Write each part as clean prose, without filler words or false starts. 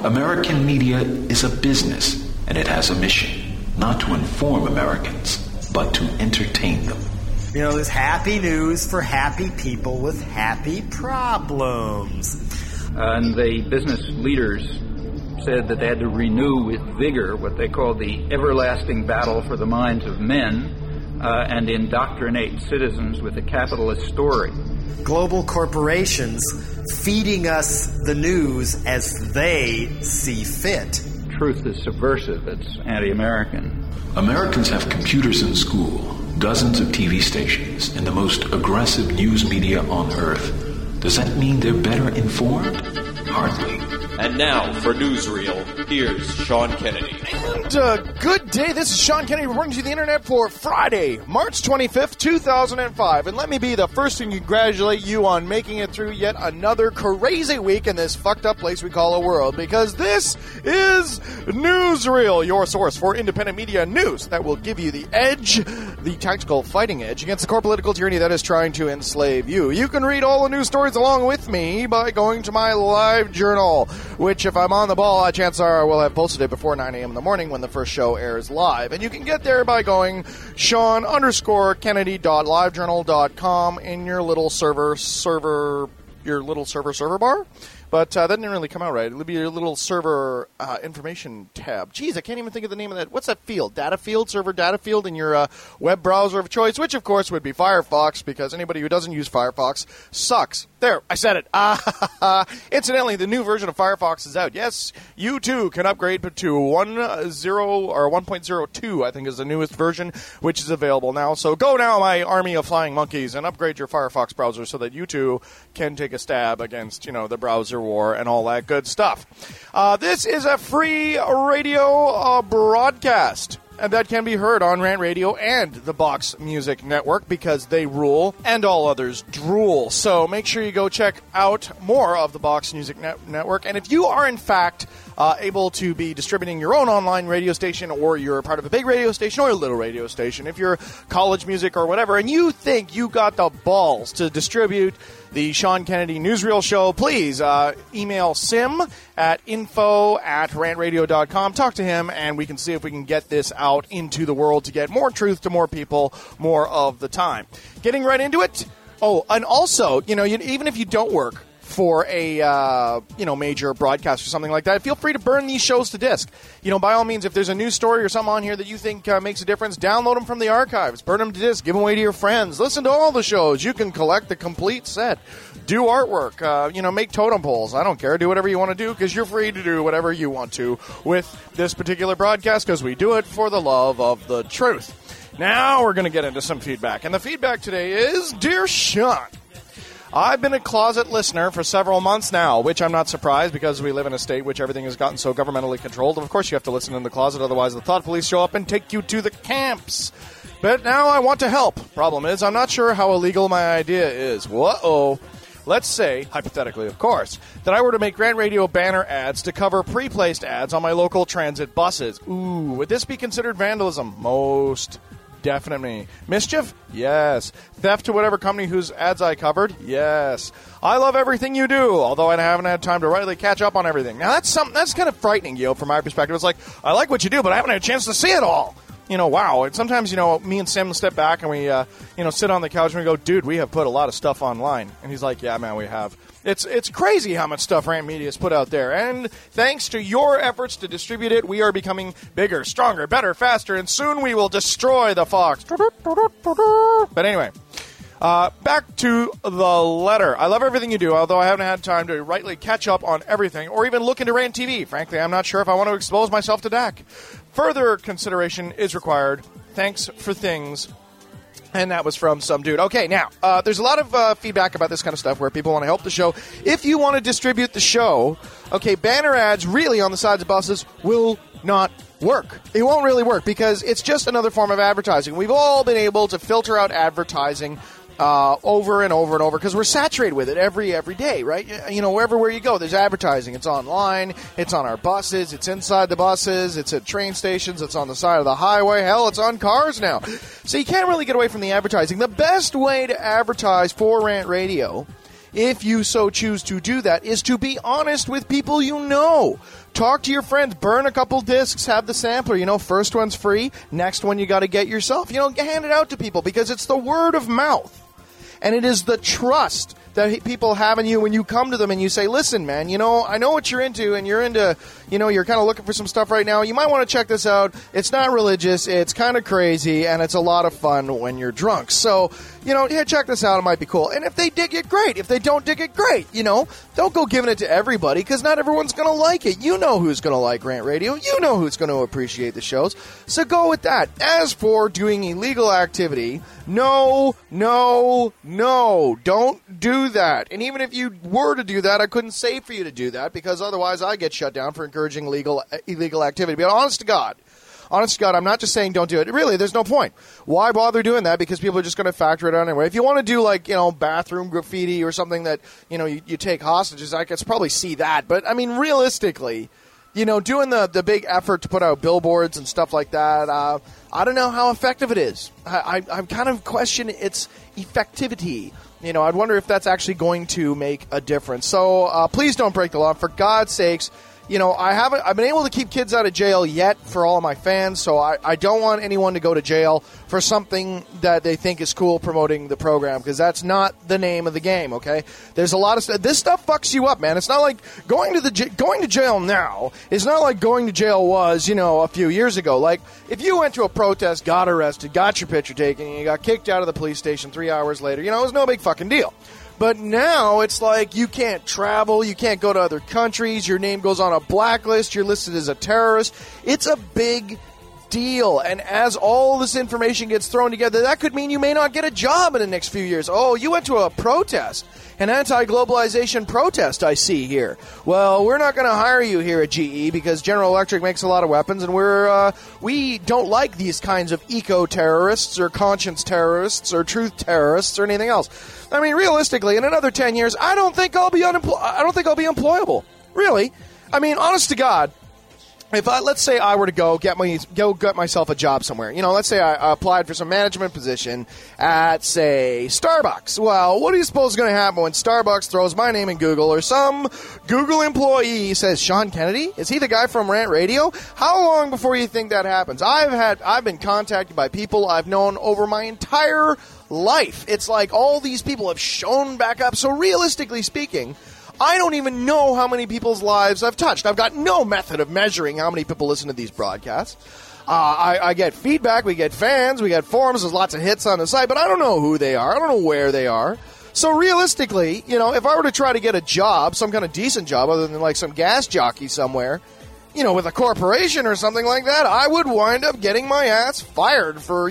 American media is a business, and it has a mission, not to inform Americans, but to entertain them. You know, there's happy news for happy people with happy problems. And the business leaders said that they had to renew with vigor what they called the everlasting battle for the minds of men and indoctrinate citizens with a capitalist story. Global corporations feeding us the news as they see fit. Truth is subversive. It's anti-American. Americans have computers in school, dozens of TV stations, and the most aggressive news media on Earth. Does that mean they're better informed? Hardly. And now, for Newsreel, here's Sean Kennedy. And good day, this is Sean Kennedy reporting to the internet for Friday, March 25th, 2005. And let me be the first to congratulate you on making it through yet another crazy week in this fucked up place we call a world, because this is Newsreel, your source for independent media news that will give you the edge, the tactical fighting edge, against the core political tyranny that is trying to enslave you. You can read all the news stories along with me by going to my live journal, which, if I'm on the ball, chances are I will have posted it before 9 a.m. in the morning when the first show airs live. And you can get there by going Sean_Kennedy.livejournal.com in your little server bar. But that didn't really come out right. It'll be your little server information tab. Jeez, I can't even think of the name of that. What's that field? Data field? Server data field in your web browser of choice, which, of course, would be Firefox, because anybody who doesn't use Firefox sucks. There, I said it. Incidentally, the new version of Firefox is out. Yes, you too can upgrade to 1.02, I think is the newest version, which is available now. So go now, my army of flying monkeys, and upgrade your Firefox browser so that you too can take a stab against, the browser war and all that good stuff. This is a free radio broadcast, and that can be heard on Rant Radio and the Box Music Network, because they rule and all others drool. So make sure you go check out more of the Box Music Network. And if you are, in fact, able to be distributing your own online radio station, or you're part of a big radio station or a little radio station, if you're college music or whatever, and you think you got the balls to distribute the Sean Kennedy Newsreel show, please email Sim at info@rantradio.com. Talk to him, and we can see if we can get this out into the world to get more truth to more people more of the time. Getting right into it. Oh, and also, even if you don't work for a major broadcast or something like that, feel free to burn these shows to disc. By all means, if there's a news story or something on here that you think makes a difference, download them from the archives, burn them to disc, give them away to your friends, listen to all the shows. You can collect the complete set, do artwork, make totem poles. I don't care. Do whatever you want to do, because you're free to do whatever you want to with this particular broadcast, because we do it for the love of the truth. Now we're going to get into some feedback, and the feedback today is, Dear Sean, I've been a closet listener for several months now, which I'm not surprised, because we live in a state which everything has gotten so governmentally controlled. Of course you have to listen in the closet, otherwise the thought police show up and take you to the camps. But now I want to help. Problem is, I'm not sure how illegal my idea is. Whoa. Let's say, hypothetically of course, that I were to make Rant Radio banner ads to cover pre-placed ads on my local transit buses. Ooh, would this be considered vandalism? Most definitely. Mischief? Yes. Theft to whatever company whose ads I covered? Yes. I love everything you do, although I haven't had time to rightly catch up on everything. Now that's kind of frightening, from my perspective. It's like, I like what you do, but I haven't had a chance to see it all. Wow. And sometimes, me and Sam step back and we, sit on the couch and we go, dude, we have put a lot of stuff online. And he's like, yeah, man, we have. It's crazy how much stuff Rant Media has put out there. And thanks to your efforts to distribute it, we are becoming bigger, stronger, better, faster, and soon we will destroy the Fox. But anyway, back to the letter. I love everything you do, although I haven't had time to rightly catch up on everything or even look into Rant TV. Frankly, I'm not sure if I want to expose myself to DAC. Further consideration is required. Thanks for things. And that was from some dude. Okay, now, there's a lot of feedback about this kind of stuff where people want to help the show. If you want to distribute the show, okay, banner ads really on the sides of buses will not work. It won't really work, because it's just another form of advertising. We've all been able to filter out advertising over and over and over, because we're saturated with it every day, right? Wherever you go, there's advertising. It's online, it's on our buses, it's inside the buses, it's at train stations, it's on the side of the highway, hell, it's on cars now. So you can't really get away from the advertising. The best way to advertise for Rant Radio, if you so choose to do that, is to be honest with people you know. Talk to your friends. Burn a couple discs. Have the sampler. First one's free. Next one you got to get yourself. Hand it out to people because it's the word of mouth. And it is the trust that people have in you when you come to them and you say, listen, man, I know what you're into, and you're into, you're kind of looking for some stuff right now. You might want to check this out. It's not religious. It's kind of crazy, and it's a lot of fun when you're drunk. So, check this out. It might be cool. And if they dig it, great. If they don't dig it, great. Don't go giving it to everybody because not everyone's going to like it. You know who's going to like Rant Radio. You know who's going to appreciate the shows. So go with that. As for doing illegal activity, no, don't do that. And even if you were to do that, I couldn't say for you to do that because otherwise I get shut down for encouraging illegal activity. But honest to God, I'm not just saying don't do it. Really, there's no point. Why bother doing that? Because people are just going to factor it out anyway. If you want to do bathroom graffiti or something that, you take hostages, I could probably see that. But, realistically, doing the big effort to put out billboards and stuff like that, I don't know how effective it is. I kind of question its effectivity. I'd wonder if that's actually going to make a difference. So please don't break the law. For God's sakes, I've been able to keep kids out of jail yet for all of my fans, so I don't want anyone to go to jail for something that they think is cool promoting the program, because that's not the name of the game, okay? There's a lot of stuff. This stuff fucks you up, man. It's not like going to jail now. It's not like going to jail was, a few years ago. Like, if you went to a protest, got arrested, got your picture taken, and you got kicked out of the police station 3 hours later, it was no big fucking deal. But now it's like you can't travel, you can't go to other countries, your name goes on a blacklist, you're listed as a terrorist. It's a big deal. And as all this information gets thrown together, that could mean you may not get a job in the next few years. Oh, you went to a protest, an anti-globalization protest, I see here. Well, we're not going to hire you here at GE because General Electric makes a lot of weapons, and we don't like these kinds of eco-terrorists or conscience terrorists or truth terrorists or anything else. Realistically, in another 10 years, I don't think I'll be employable. Really. Honest to God, if let's say I were to go get myself a job somewhere, let's say I applied for some management position at, say, Starbucks. Well, what do you suppose is going to happen when Starbucks throws my name in Google or some Google employee says, Sean Kennedy? Is he the guy from Rant Radio? How long before you think that happens? I've been contacted by people I've known over my entire life. It's like all these people have shown back up. So realistically speaking, I don't even know how many people's lives I've touched. I've got no method of measuring how many people listen to these broadcasts. I get feedback, we get fans, we get forums, there's lots of hits on the site, but I don't know who they are. I don't know where they are. So realistically, if I were to try to get a job, some kind of decent job, other than like some gas jockey somewhere, with a corporation or something like that, I would wind up getting my ass fired for,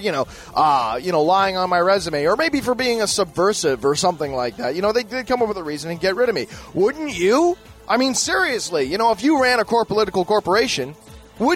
lying on my resume, or maybe for being a subversive or something like that. They'd come up with a reason and get rid of me. Wouldn't you? Seriously, if you ran a political corporation, would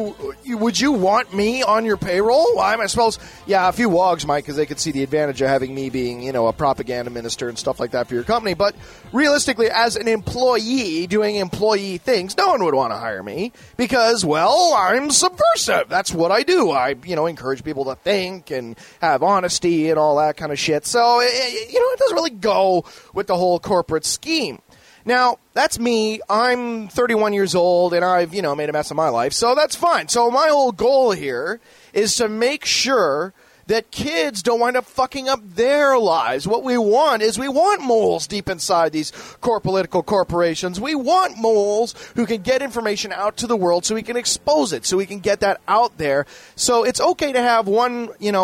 you want me on your payroll? Well, I suppose, yeah, a few wogs might, because they could see the advantage of having me being, a propaganda minister and stuff like that for your company. But realistically, as an employee doing employee things, no one would want to hire me because, well, I'm subversive. That's what I do. I, encourage people to think and have honesty and all that kind of shit. So, it doesn't really go with the whole corporate scheme. Now, that's me. I'm 31 years old, and I've, made a mess of my life, so that's fine. So my whole goal here is to make sure that kids don't wind up fucking up their lives. What we want moles deep inside these political corporations. We want moles who can get information out to the world so we can expose it, so we can get that out there. So it's okay to have one,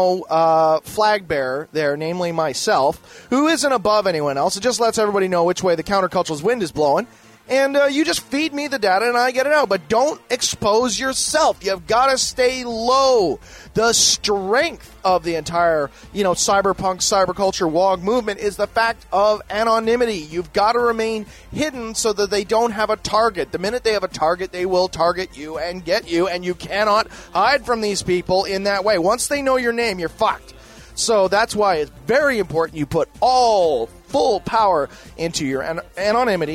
flag bearer there, namely myself, who isn't above anyone else. It just lets everybody know which way the countercultural wind is blowing. And you just feed me the data and I get it out. But don't expose yourself. You've got to stay low. The strength of the entire, cyberpunk, cyberculture, WOG movement is the fact of anonymity. You've got to remain hidden so that they don't have a target. The minute they have a target, they will target you and get you. And you cannot hide from these people in that way. Once they know your name, you're fucked. So that's why it's very important you put all full power into your anonymity.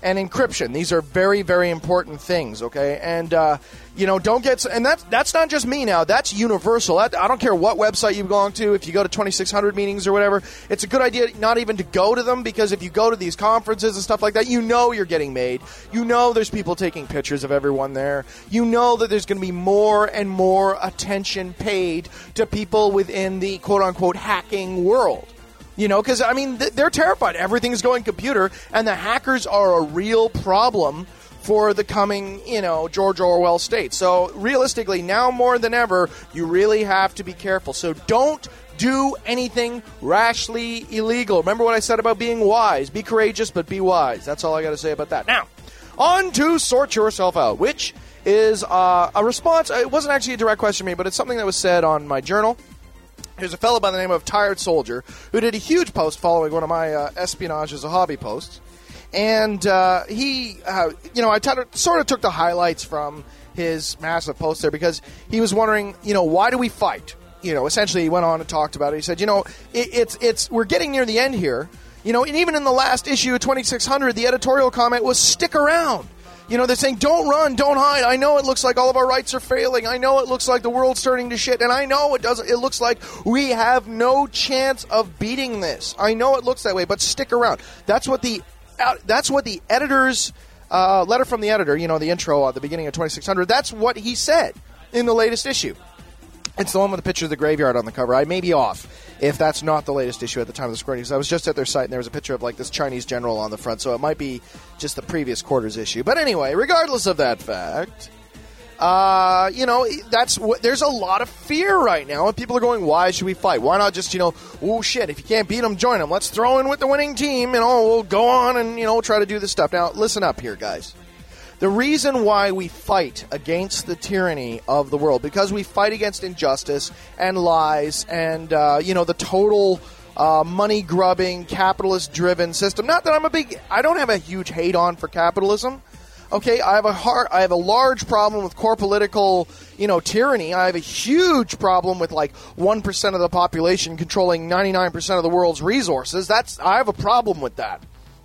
and encryption. These are very, very important things, okay? And, don't get... And that's not just me now. That's universal. I don't care what website you belong to. If you go to 2600 meetings or whatever, it's a good idea not even to go to them, because if you go to these conferences and stuff like that, you're getting made. There's people taking pictures of everyone there. That there's going to be more and more attention paid to people within the quote-unquote hacking world. Because, they're terrified. Everything's going computer, and the hackers are a real problem for the coming, George Orwell state. So, realistically, now more than ever, you really have to be careful. So, don't do anything rashly illegal. Remember what I said about being wise. Be courageous, but be wise. That's all I got to say about that. Now, on to Sort Yourself Out, which is a response. It wasn't actually a direct question to me, but it's something that was said on my journal. There's a fellow by the name of Tired Soldier who did a huge post following one of my espionage as a hobby posts. And I sort of took the highlights from his massive post there, because he was wondering, why do we fight? Essentially he went on and talked about it. He said, it's we're getting near the end here. And even in the last issue of 2600, the editorial comment was stick around. They're saying, don't run, don't hide. I know it looks like all of our rights are failing. I know it looks like the world's turning to shit. And I know it looks like we have no chance of beating this. I know it looks that way, but stick around. That's what the editor's letter from the editor, the intro at the beginning of 2600, that's what he said in the latest issue. It's the one with the picture of the graveyard on the cover. I may be off if that's not the latest issue at the time of the recording, because I was just at their site and there was a picture of this Chinese general on the front, so it might be just the previous quarter's issue. But anyway, regardless of that fact, there's a lot of fear right now, and people are going, why should we fight? Why not just, oh shit, if you can't beat them, join them. Let's throw in with the winning team, and we'll go on and, try to do this stuff. Now, listen up here, guys. The reason why we fight against the tyranny of the world, because we fight against injustice and lies and, the total money-grubbing, capitalist-driven system. Not that I don't have a huge hate-on for capitalism. Okay, I have a large problem with core political, tyranny. I have a huge problem with 1% of the population controlling 99% of the world's resources. I have a problem with that.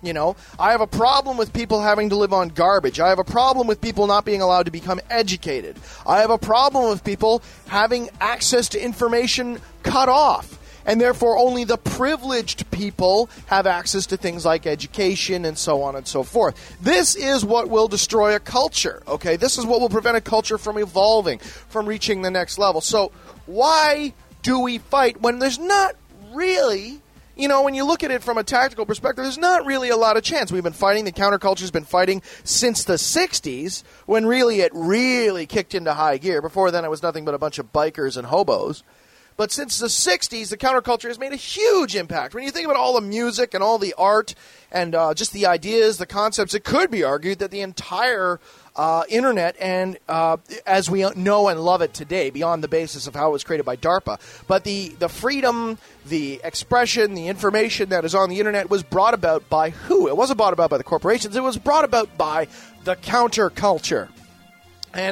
I have a problem with people having to live on garbage. I have a problem with people not being allowed to become educated. I have a problem with people having access to information cut off. And therefore, only the privileged people have access to things like education and so on and so forth. This is what will destroy a culture, okay? This is what will prevent a culture from evolving, from reaching the next level. So why do we fight when there's not really... when you look at it from a tactical perspective, there's not really a lot of chance. We've been fighting, the counterculture's been fighting since the 60s, when it really kicked into high gear. Before then, it was nothing but a bunch of bikers and hobos. But since the 60s, the counterculture has made a huge impact. When you think about all the music and all the art and just the ideas, the concepts, it could be argued that the entire internet and as we know and love it today, beyond the basis of how it was created by DARPA, but the freedom, the expression, the information that is on the internet was brought about by who? It wasn't brought about by the corporations. It was brought about by the counterculture. And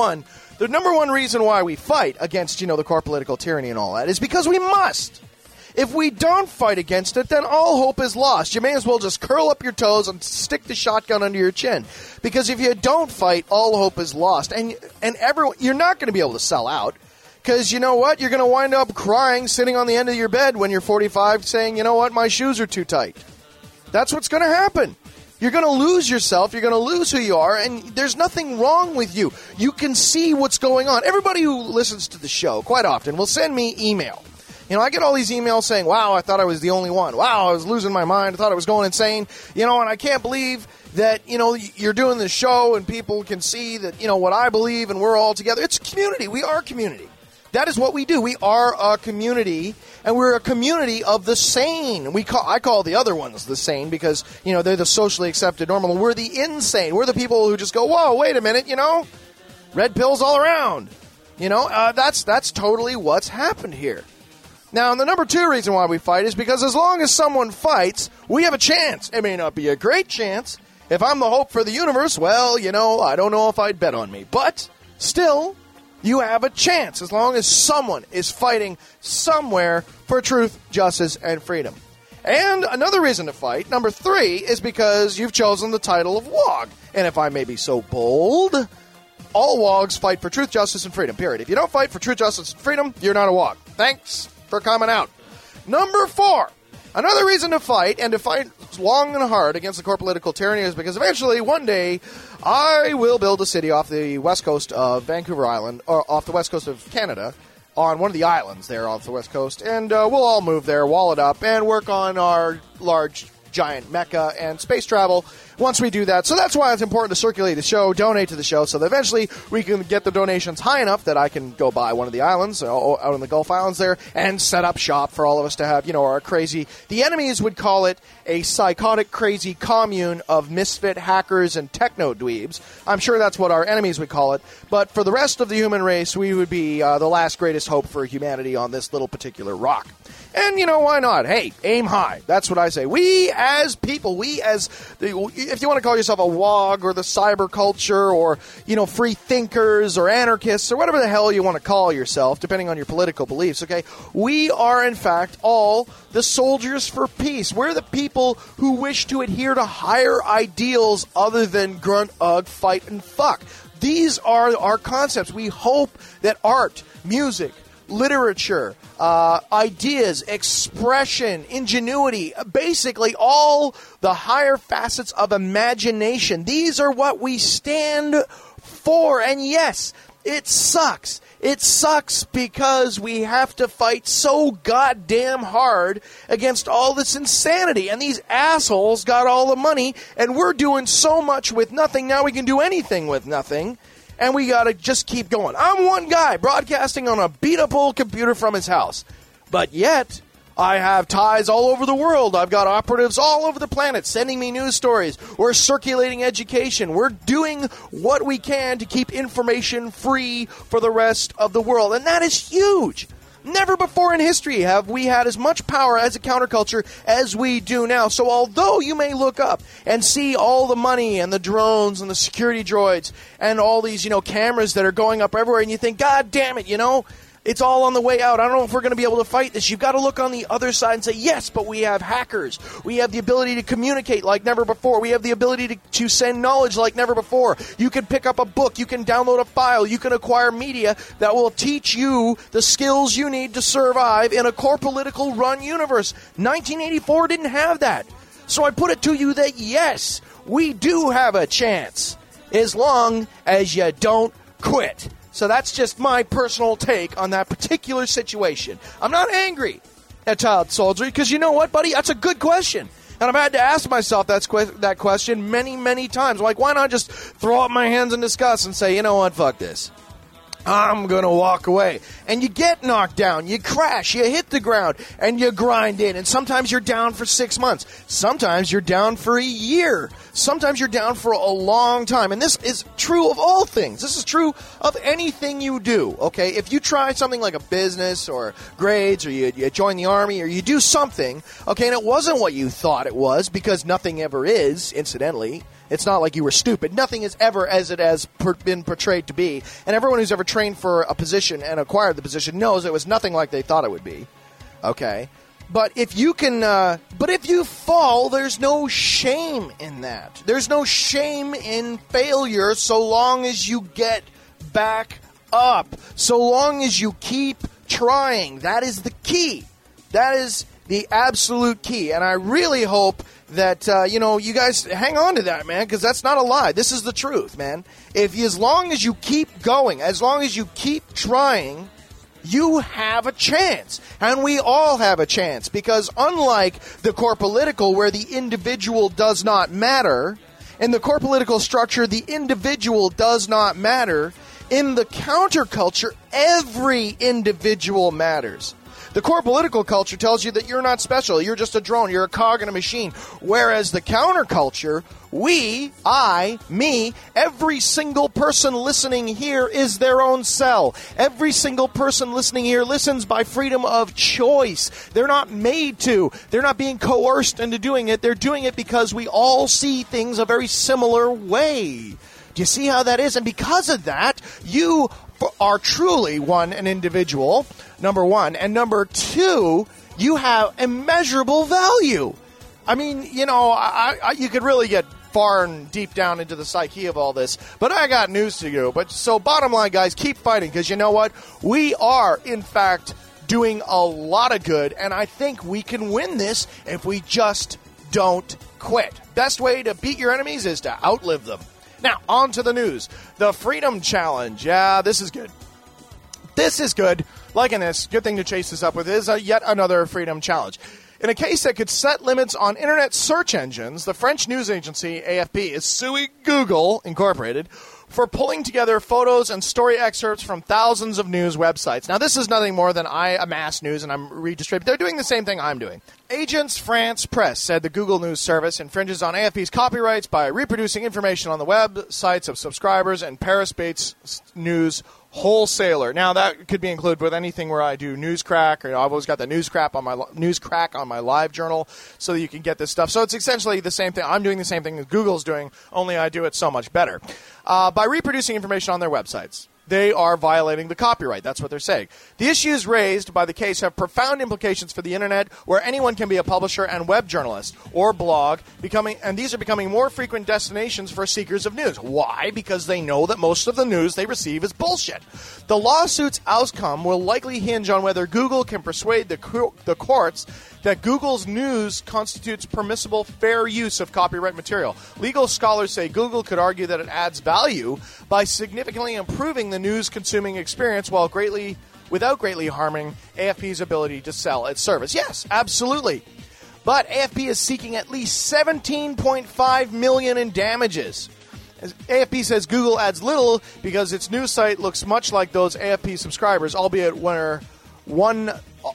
the number one reason why we fight against, the core political tyranny and all that is because we must. If we don't fight against it, then all hope is lost. You may as well just curl up your toes and stick the shotgun under your chin. Because if you don't fight, all hope is lost. And you're not going to be able to sell out. Because you know what? You're going to wind up crying, sitting on the end of your bed when you're 45, saying, you know what, my shoes are too tight. That's what's going to happen. You're going to lose yourself. You're going to lose who you are, and there's nothing wrong with you. You can see what's going on. Everybody who listens to the show quite often will send me email. I get all these emails saying, wow, I thought I was the only one. Wow, I was losing my mind. I thought I was going insane. And I can't believe that, you're doing this show and people can see that, what I believe and we're all together. It's community. We are community. That is what we do. We are a community, and we're a community of the sane. I call the other ones the sane because, they're the socially accepted normal. We're the insane. We're the people who just go, whoa, wait a minute, red pills all around. That's totally what's happened here. Now, the number two reason why we fight is because as long as someone fights, we have a chance. It may not be a great chance. If I'm the hope for the universe, well, I don't know if I'd bet on me. But still, you have a chance as long as someone is fighting somewhere for truth, justice, and freedom. And another reason to fight, number 3, is because you've chosen the title of WOG. And if I may be so bold, all WOGs fight for truth, justice, and freedom, period. If you don't fight for truth, justice, and freedom, you're not a WOG. Thanks for coming out. Number 4, another reason to fight, and to fight long and hard against the core political tyranny, is because eventually, one day, I will build a city off the west coast of Vancouver Island, or off the west coast of Canada, on one of the islands there off the west coast, and we'll all move there, wall it up, and work on our large, giant mecca and space travel once we do that. So that's why it's important to circulate the show, donate to the show, so that eventually we can get the donations high enough that I can go buy one of the islands out in the Gulf Islands there and set up shop for all of us to have, our crazy, the enemies would call it a psychotic, crazy commune of misfit hackers and techno-dweebs. I'm sure that's what our enemies would call it. But for the rest of the human race, we would be the last greatest hope for humanity on this little particular rock. And, why not? Hey, aim high. That's what I say. We as people, if you want to call yourself a WOG or the cyber culture or, free thinkers or anarchists or whatever the hell you want to call yourself, depending on your political beliefs, okay? We are, in fact, all the soldiers for peace. We're the people who wish to adhere to higher ideals other than grunt, ugh, fight, and fuck. These are our concepts. We hope that art, music, literature, ideas, expression, ingenuity, basically all the higher facets of imagination. These are what we stand for. And yes, it sucks. It sucks because we have to fight so goddamn hard against all this insanity. And these assholes got all the money, and we're doing so much with nothing. Now we can do anything with nothing. And we got to just keep going. I'm one guy broadcasting on a beat-up old computer from his house. But yet, I have ties all over the world. I've got operatives all over the planet sending me news stories. We're circulating education. We're doing what we can to keep information free for the rest of the world. And that is huge. Never before in history have we had as much power as a counterculture as we do now. So although you may look up and see all the money and the drones and the security droids and all these, cameras that are going up everywhere, and you think, God damn it, it's all on the way out. I don't know if we're going to be able to fight this. You've got to look on the other side and say, yes, but we have hackers. We have the ability to communicate like never before. We have the ability to send knowledge like never before. You can pick up a book. You can download a file. You can acquire media that will teach you the skills you need to survive in a core political run universe. 1984 didn't have that. So I put it to you that, yes, we do have a chance as long as you don't quit. So that's just my personal take on that particular situation. I'm not angry at child soldier because you know what, buddy? That's a good question. And I've had to ask myself that question many, many times. Like, why not just throw up my hands in disgust and say, you know what, fuck this. I'm going to walk away. And you get knocked down. You crash. You hit the ground. And you grind in. And sometimes you're down for 6 months. Sometimes you're down for a year. Sometimes you're down for a long time. And this is true of all things. This is true of anything you do, okay? If you try something like a business or grades or you join the army or you do something, okay, and it wasn't what you thought it was, because nothing ever is, incidentally. It's not like you were stupid. Nothing is ever as it has been portrayed to be. And everyone who's ever trained for a position and acquired the position knows it was nothing like they thought it would be. Okay? But if you fall, there's no shame in that. There's no shame in failure so long as you get back up. So long as you keep trying. That is the key. That is the absolute key. And I really hope that, you guys hang on to that, man, because that's not a lie. This is the truth, man. As long as you keep going, as long as you keep trying, you have a chance. And we all have a chance, because unlike the core political, where the individual does not matter, in the core political structure, the individual does not matter. In the counterculture, every individual matters. The core political culture tells you that you're not special. You're just a drone. You're a cog in a machine. Whereas the counterculture, me, every single person listening here is their own cell. Every single person listening here listens by freedom of choice. They're not made to. They're not being coerced into doing it. They're doing it because we all see things a very similar way. Do you see how that is? And because of that, you are truly, an individual, number one. And number two, you have immeasurable value. I mean, you know, you could really get far and deep down into the psyche of all this, but I got news to you. But so bottom line, guys, keep fighting, because you know what? We are, in fact, doing a lot of good, and I think we can win this if we just don't quit. Best way to beat your enemies is to outlive them. Now, on to the news. The Freedom Challenge. Yeah, this is good. This is good. Liking this. Good thing to chase this up with is yet another Freedom Challenge. In a case that could set limits on internet search engines, the French news agency AFP is suing Google Incorporated for pulling together photos and story excerpts from thousands of news websites. Now, this is nothing more than I amass news and I'm redistributing. They're doing the same thing I'm doing. Agence France Presse said the Google News Service infringes on AFP's copyrights by reproducing information on the websites of subscribers and Paris-based news wholesaler. Now, that could be included with anything where I do Newscrack, or I've always got the Newscrack on my live journal so that you can get this stuff. So it's essentially the same thing. I'm doing the same thing that Google's doing, only I do it so much better. By reproducing information on their websites, they are violating the copyright. That's what they're saying. The issues raised by the case have profound implications for the internet, where anyone can be a publisher and web journalist or blog, and these are becoming more frequent destinations for seekers of news. Why? Because they know that most of the news they receive is bullshit. The lawsuit's outcome will likely hinge on whether Google can persuade the courts that Google's news constitutes permissible fair use of copyright material. Legal scholars say Google could argue that it adds value by significantly improving the news-consuming experience without greatly harming AFP's ability to sell its service. Yes, absolutely. But AFP is seeking at least $17.5 million in damages. As AFP says Google adds little because its news site looks much like those AFP subscribers, albeit one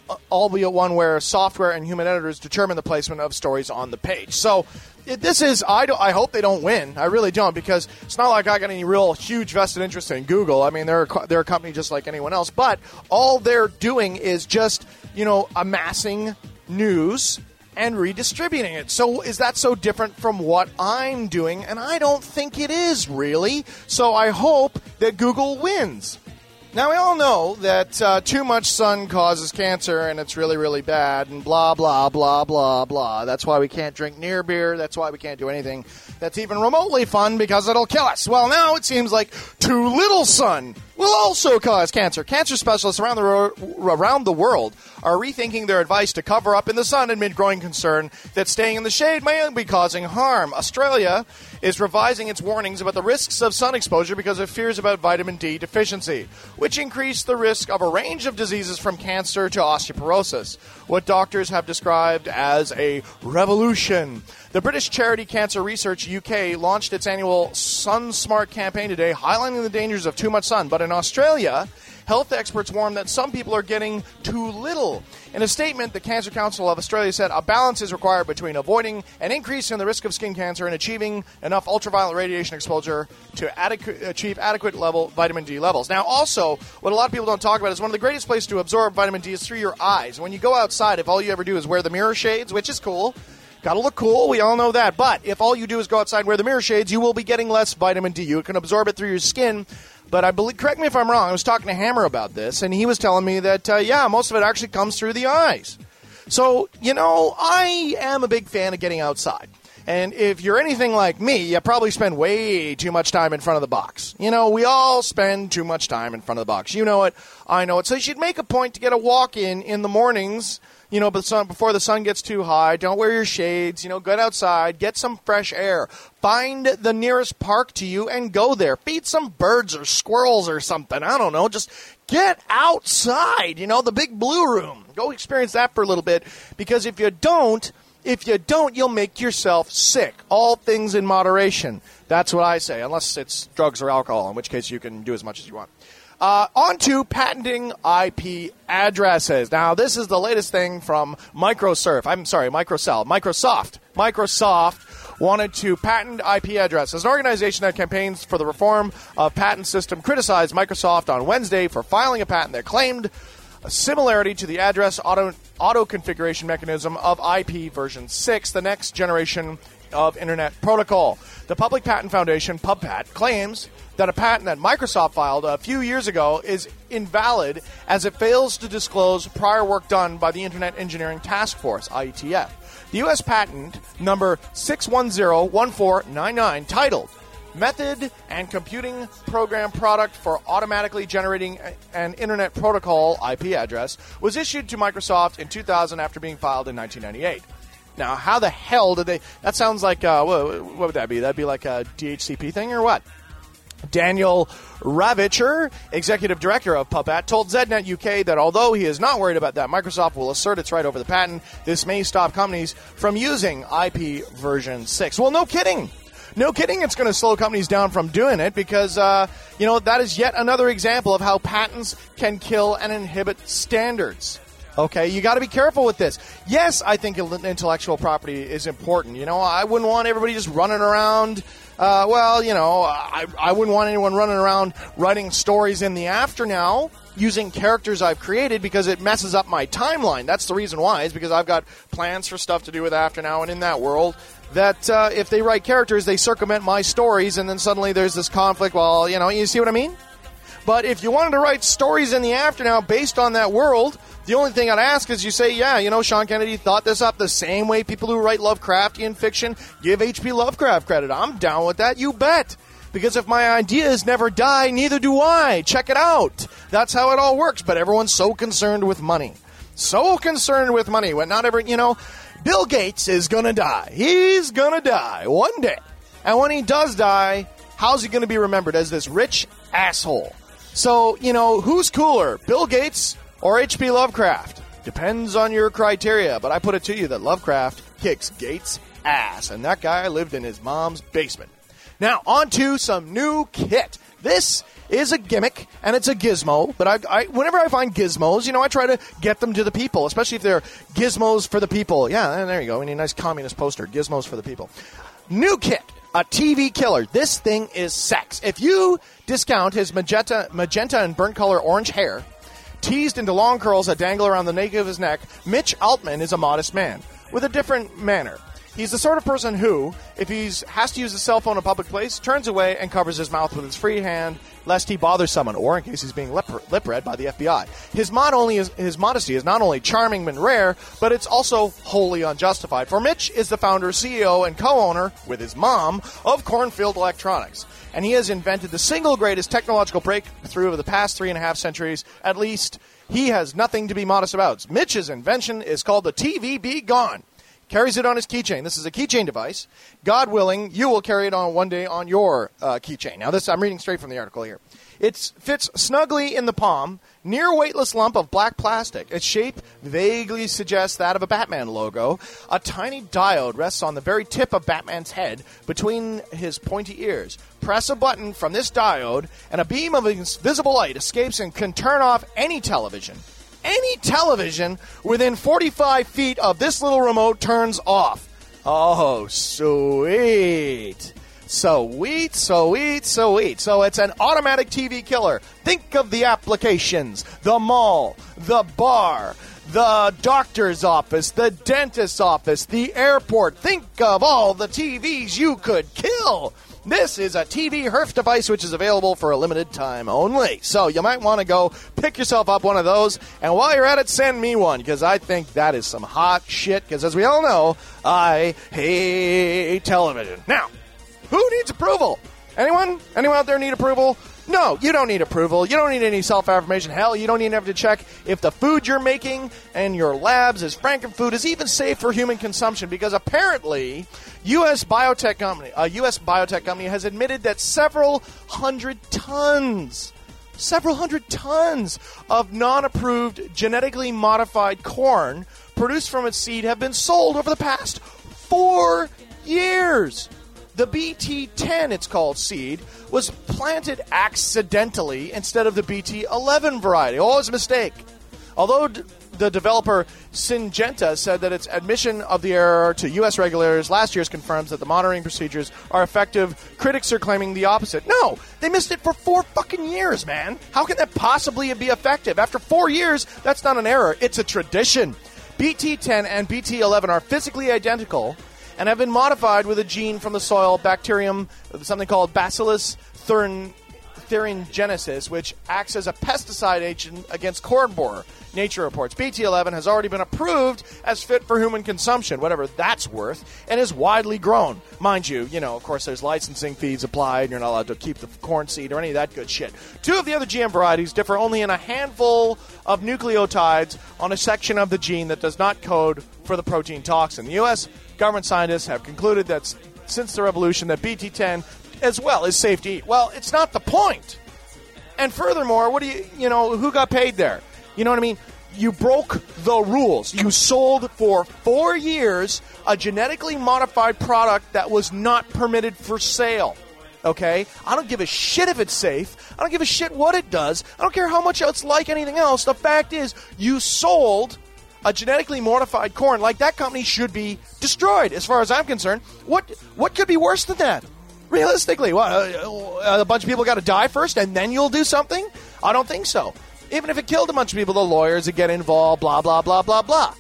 where software and human editors determine the placement of stories on the page. So this is, I hope they don't win. I really don't, because it's not like I got any real huge vested interest in Google. I mean, they're a company just like anyone else, but all they're doing is just, amassing news and redistributing it. So is that so different from what I'm doing? And I don't think it is, really. So I hope that Google wins. Now, we all know that too much sun causes cancer, and it's really, really bad, and blah, blah, blah, blah, blah. That's why we can't drink near beer. That's why we can't do anything that's even remotely fun, because it'll kill us. Well, now it seems like too little sun will also cause cancer. Cancer specialists around the world are rethinking their advice to cover up in the sun amid growing concern that staying in the shade may be causing harm. Australia is revising its warnings about the risks of sun exposure because of fears about vitamin D deficiency, which increase the risk of a range of diseases from cancer to osteoporosis, what doctors have described as a revolution. The British charity Cancer Research UK launched its annual Sun Smart campaign today, highlighting the dangers of too much sun. But in Australia, health experts warn that some people are getting too little. In a statement, the Cancer Council of Australia said a balance is required between avoiding an increase in the risk of skin cancer and achieving enough ultraviolet radiation exposure to achieve adequate vitamin D levels. Now, also, what a lot of people don't talk about is one of the greatest places to absorb vitamin D is through your eyes. When you go outside, if all you ever do is wear the mirror shades, which is cool, got to look cool, we all know that. But if all you do is go outside and wear the mirror shades, you will be getting less vitamin D. You can absorb it through your skin. But I believe, correct me if I'm wrong, I was talking to Hammer about this, and he was telling me that, most of it actually comes through the eyes. So, I am a big fan of getting outside. And if you're anything like me, you probably spend way too much time in front of the box. We all spend too much time in front of the box. You know it, I know it. So you should make a point to get a walk in the mornings, before the sun gets too high. Don't wear your shades, get outside, get some fresh air. Find the nearest park to you and go there. Feed some birds or squirrels or something. I don't know. Just get outside, the big blue room. Go experience that for a little bit, because if you don't, you'll make yourself sick. All things in moderation. That's what I say, unless it's drugs or alcohol, in which case you can do as much as you want. On to patenting IP addresses. Now, this is the latest thing from Microsoft. Microsoft wanted to patent IP addresses. An organization that campaigns for the reform of patent system criticized Microsoft on Wednesday for filing a patent that claimed a similarity to the address auto configuration mechanism of IP version 6, the next generation of Internet Protocol. The Public Patent Foundation, PubPat, claims that a patent that Microsoft filed a few years ago is invalid as it fails to disclose prior work done by the Internet Engineering Task Force, IETF. The U.S. patent number 6101499, titled Method and Computing Program Product for Automatically Generating an Internet Protocol IP address, was issued to Microsoft in 2000 after being filed in 1998. Now, how the hell did they... That sounds like... what would that be? That'd be like a DHCP thing or what? Daniel Ravitcher, executive director of PubPat, told ZDNet UK that although he is not worried about that Microsoft will assert its right over the patent, this may stop companies from using IP version 6. Well, no kidding. No kidding, it's going to slow companies down from doing it because, that is yet another example of how patents can kill and inhibit standards. Okay, you got to be careful with this. Yes, I think intellectual property is important. I wouldn't want everybody just running around. I wouldn't want anyone running around writing stories in the after now using characters I've created because it messes up my timeline. That's the reason why, is because I've got plans for stuff to do with after now, and in that world, that if they write characters, they circumvent my stories, and then suddenly there's this conflict. Well, you see what I mean? But if you wanted to write stories in the after now based on that world, the only thing I'd ask is you say, Sean Kennedy thought this up the same way people who write Lovecraftian fiction give H.P. Lovecraft credit. I'm down with that, you bet. Because if my ideas never die, neither do I. Check it out. That's how it all works. But everyone's so concerned with money. So concerned with money. When not every, Bill Gates is going to die. He's going to die one day. And when he does die, how's he going to be remembered? As this rich asshole. So, who's cooler, Bill Gates or H.P. Lovecraft? Depends on your criteria. But I put it to you that Lovecraft kicks Gates' ass. And that guy lived in his mom's basement. Now, on to some new kit. This is a gimmick, and it's a gizmo, but whenever I find gizmos, I try to get them to the people, especially if they're gizmos for the people. Yeah, there you go. We need a nice communist poster, gizmos for the people. New kit, a TV killer. This thing is sex. If you discount his magenta and burnt color orange hair, teased into long curls that dangle around the nape of his neck, Mitch Altman is a modest man with a different manner. He's the sort of person who, if he has to use a cell phone in a public place, turns away and covers his mouth with his free hand, lest he bothers someone, or in case he's being lip-read by the FBI. His modesty is not only charming and rare, but it's also wholly unjustified. For Mitch is the founder, CEO, and co-owner, with his mom, of Cornfield Electronics. And he has invented the single greatest technological breakthrough of the past 3.5 centuries. At least, he has nothing to be modest about. Mitch's invention is called the TV Be Gone. Carries it on his keychain. This is a keychain device. God willing, you will carry it on one day on your keychain. Now, I'm reading straight from the article here. It fits snugly in the palm, near weightless lump of black plastic. Its shape vaguely suggests that of a Batman logo. A tiny diode rests on the very tip of Batman's head between his pointy ears. Press a button from this diode, and a beam of invisible light escapes and can turn off any television. Any television within 45 feet of this little remote turns off. Oh, sweet. Sweet, sweet, sweet. So it's an automatic TV killer. Think of the applications. The mall, the bar, the doctor's office, the dentist's office, the airport. Think of all the TVs you could kill. This is a TV HERF device which is available for a limited time only. So you might want to go pick yourself up one of those, and while you're at it, send me one, because I think that is some hot shit, because as we all know, I hate television. Now, who needs approval? Anyone? Anyone out there need approval? No, you don't need approval. You don't need any self-affirmation. Hell, you don't even have to check if the food you're making in your labs is Frankenfood is even safe for human consumption, because apparently a U.S. biotech company has admitted that several hundred tons of non-approved genetically modified corn produced from its seed have been sold over the past 4 years. The BT10, it's called, seed, was planted accidentally instead of the BT11 variety. Oh, it's a mistake. Although the developer Syngenta said that its admission of the error to U.S. regulators last year confirms that the monitoring procedures are effective, critics are claiming the opposite. No, they missed it for 4 fucking years, man. How can that possibly be effective? After 4 years, that's not an error. It's a tradition. BT10 and BT11 are physically identical, and have been modified with a gene from the soil bacterium, something called Bacillus thuringiensis, which acts as a pesticide agent against corn borer. Nature reports BT11 has already been approved as fit for human consumption, whatever that's worth, and is widely grown. Mind you, of course, there's licensing fees applied, and you're not allowed to keep the corn seed or any of that good shit. 2 of the other GM varieties differ only in a handful of nucleotides on a section of the gene that does not code for the protein toxin. The U.S. government scientists have concluded that since the revolution that BT10 as well is safe to eat. Well, it's not the point. And furthermore, who got paid there? You know what I mean? You broke the rules. You sold for 4 years a genetically modified product that was not permitted for sale. Okay? I don't give a shit if it's safe. I don't give a shit what it does. I don't care how much it's like anything else. The fact is, you sold a genetically modified corn. Like, that company should be destroyed, as far as I'm concerned. What could be worse than that? Realistically, a bunch of people got to die first, and then you'll do something? I don't think so. Even if it killed a bunch of people, the lawyers would get involved, blah, blah, blah, blah, blah.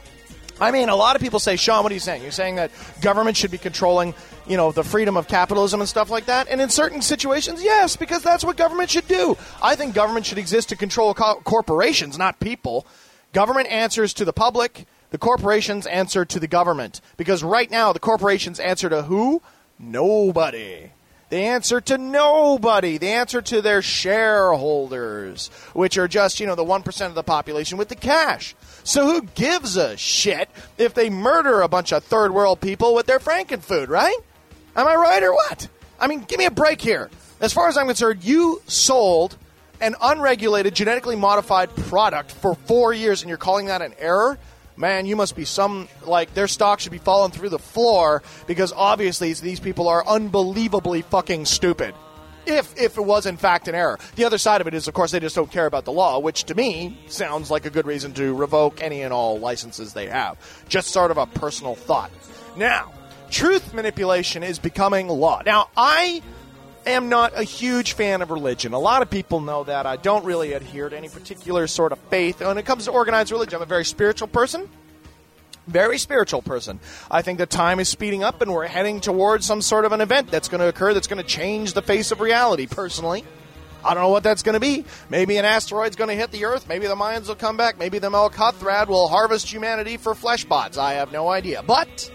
I mean, a lot of people say, Sean, what are you saying? You're saying that government should be controlling, the freedom of capitalism and stuff like that? And in certain situations, yes, because that's what government should do. I think government should exist to control corporations, not people. Government answers to the public. The corporations answer to the government. Because right now, the corporations answer to who? Nobody. They answer to nobody. They answer to their shareholders, which are just, the 1% of the population with the cash. So who gives a shit if they murder a bunch of third world people with their Frankenfood, right? Am I right or what? I mean, give me a break here. As far as I'm concerned, you sold an unregulated, genetically modified product for 4 years, and you're calling that an error? Man, you must be their stock should be falling through the floor, because obviously these people are unbelievably fucking stupid. If it was in fact an error. The other side of it is, of course, they just don't care about the law, which to me sounds like a good reason to revoke any and all licenses they have. Just sort of a personal thought. Now, truth manipulation is becoming law. Now, I am not a huge fan of religion. A lot of people know that. I don't really adhere to any particular sort of faith. When it comes to organized religion, I'm a very spiritual person. Very spiritual person. I think the time is speeding up and we're heading towards some sort of an event that's going to occur that's going to change the face of reality, personally. I don't know what that's going to be. Maybe an asteroid's going to hit the Earth. Maybe the Mayans will come back. Maybe the Melkothrad will harvest humanity for flesh bots. I have no idea. But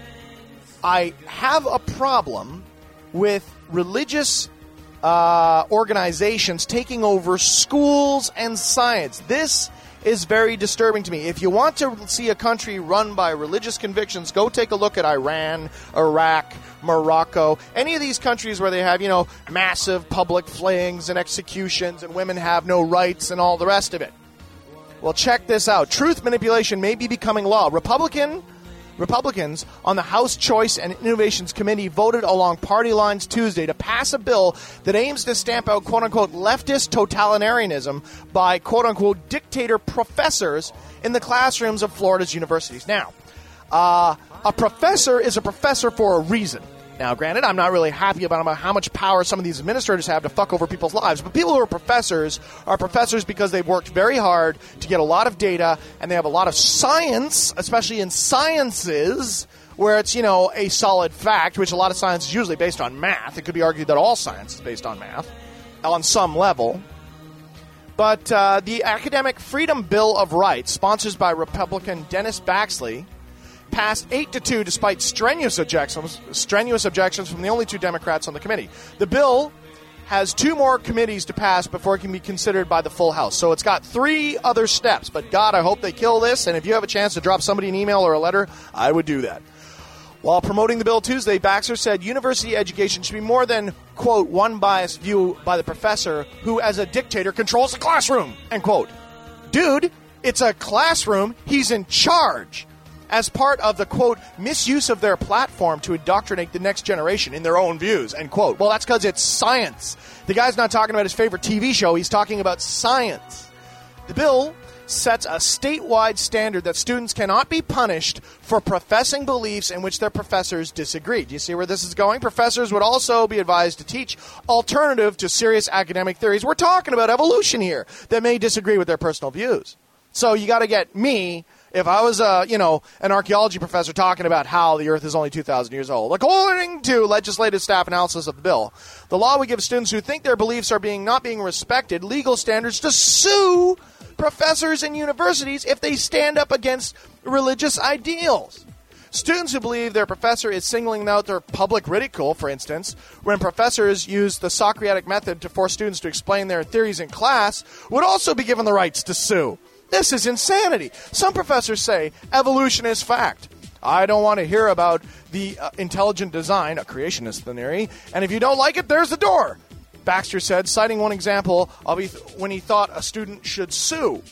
I have a problem with religious organizations taking over schools and science. This is very disturbing to me. If you want to see a country run by religious convictions, go take a look at Iran, Iraq, Morocco, any of these countries where they have, massive public flayings and executions and women have no rights and all the rest of it. Well, check this out. Truth manipulation may be becoming law. Republicans on the House Choice and Innovations Committee voted along party lines Tuesday to pass a bill that aims to stamp out quote-unquote leftist totalitarianism by quote-unquote dictator professors in the classrooms of Florida's universities. Now, a professor is a professor for a reason. Now, granted, I'm not really happy about how much power some of these administrators have to fuck over people's lives, but people who are professors because they've worked very hard to get a lot of data, and they have a lot of science, especially in sciences, where it's, a solid fact, which a lot of science is usually based on math. It could be argued that all science is based on math, on some level. But the Academic Freedom Bill of Rights, sponsored by Republican Dennis Baxley, passed 8-2 despite strenuous objections from the only 2 Democrats on the committee. The bill has 2 more committees to pass before it can be considered by the full House. So it's got 3 other steps. But God, I hope they kill this. And if you have a chance to drop somebody an email or a letter, I would do that. While promoting the bill Tuesday, Baxter said university education should be more than, quote, one biased view by the professor who, as a dictator, controls the classroom, end quote. Dude, it's a classroom. He's in charge. As part of the, quote, misuse of their platform to indoctrinate the next generation in their own views, end quote. Well, that's because it's science. The guy's not talking about his favorite TV show. He's talking about science. The bill sets a statewide standard that students cannot be punished for professing beliefs in which their professors disagree. Do you see where this is going? Professors would also be advised to teach alternative to serious academic theories. We're talking about evolution here that may disagree with their personal views. So you got to get me If I was, an archaeology professor talking about how the Earth is only 2,000 years old, according to legislative staff analysis of the bill, the law would give students who think their beliefs are not being respected legal standards to sue professors and universities if they stand up against religious ideals. Students who believe their professor is singling out their public ridicule, for instance, when professors use the Socratic method to force students to explain their theories in class, would also be given the rights to sue. This is insanity. Some professors say evolution is fact. I don't want to hear about the intelligent design, a creationist theory, and if you don't like it, there's the door, Baxter said, citing one example of when he thought a student should sue.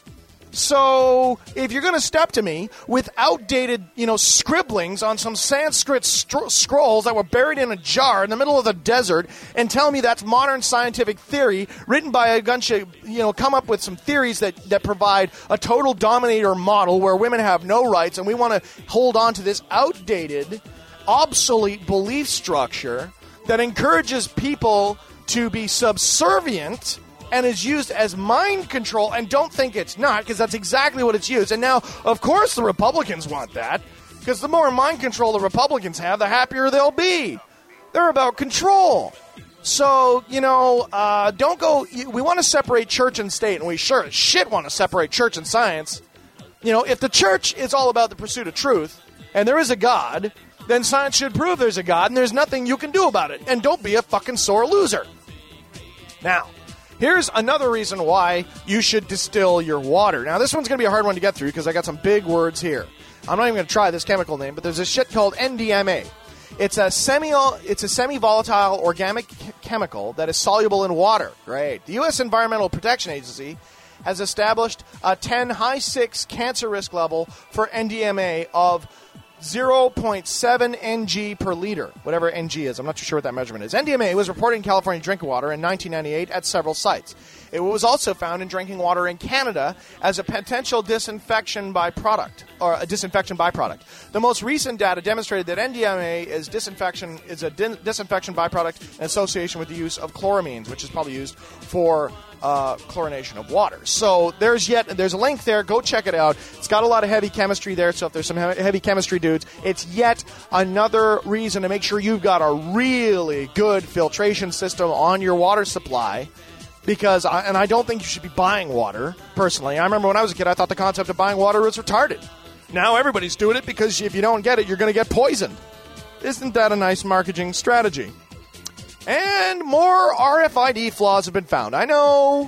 So, if you're going to step to me with outdated, scribblings on some Sanskrit scrolls that were buried in a jar in the middle of the desert and tell me that's modern scientific theory written by a bunch of, come up with some theories that provide a total dominator model where women have no rights and we want to hold on to this outdated, obsolete belief structure that encourages people to be subservient and is used as mind control, and don't think it's not, because that's exactly what it's used. And now, of course, the Republicans want that, because the more mind control the Republicans have, the happier they'll be. They're about control. So, don't go... We want to separate church and state, and we sure as shit want to separate church and science. If the church is all about the pursuit of truth, and there is a God, then science should prove there's a God, and there's nothing you can do about it. And don't be a fucking sore loser. Now... here's another reason why you should distill your water. Now, this one's going to be a hard one to get through because I got some big words here. I'm not even going to try this chemical name, but there's a shit called NDMA. It's a semi-volatile organic chemical that is soluble in water. Great. The U.S. Environmental Protection Agency has established a 10 high 6 cancer risk level for NDMA of 0.7 ng per liter, whatever ng is. I'm not too sure what that measurement is. NDMA was reported in California drinking water in 1998 at several sites. It was also found in drinking water in Canada as a potential disinfection byproduct. The most recent data demonstrated that NDMA is a disinfection byproduct in association with the use of chloramines, which is probably used for chlorination of water. So there's a link there. Go check it out. It's got a lot of heavy chemistry there, so if there's some heavy chemistry dudes, it's yet another reason to make sure you've got a really good filtration system on your water supply. Because, I don't think you should be buying water, personally. I remember when I was a kid, I thought the concept of buying water was retarded. Now everybody's doing it because if you don't get it, you're going to get poisoned. Isn't that a nice marketing strategy? And more RFID flaws have been found. I know.